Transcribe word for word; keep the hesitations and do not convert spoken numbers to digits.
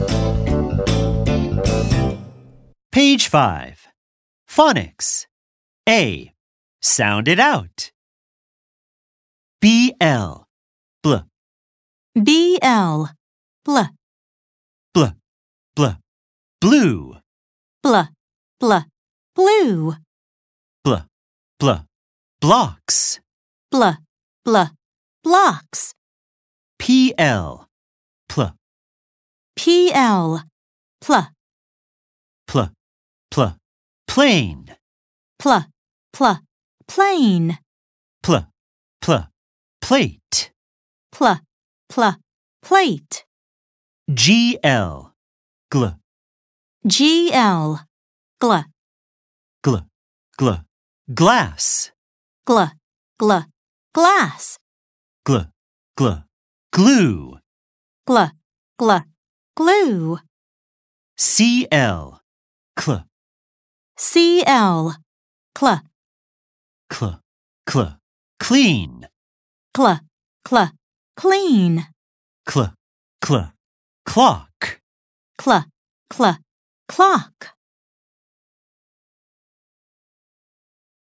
Page five. Phonics. A. Sound it out. B L. Bl. B L. Bl. Bl. Bl. Blue. Bl. Bl. Blue. Bl. Bl. Blocks. Bl. Bl. Blocks. P L. Pl. P L. Pl. Pl. Pl. Plane. Pl. Pl. Plane. Pl. Pl. Plate. Pl. Pl. Plate. G L. Gl. G L. Gl. Gl. Gl. Glass. Gl. Gl. Glass. Gl. Gl. Glue. Gl. Gl. Glue. C L. Cl. C L. Cl. Cl. Cl. Clean. Cl. Cl. Clean. Cl. Cl. Clock. Cl. Cl. Clock.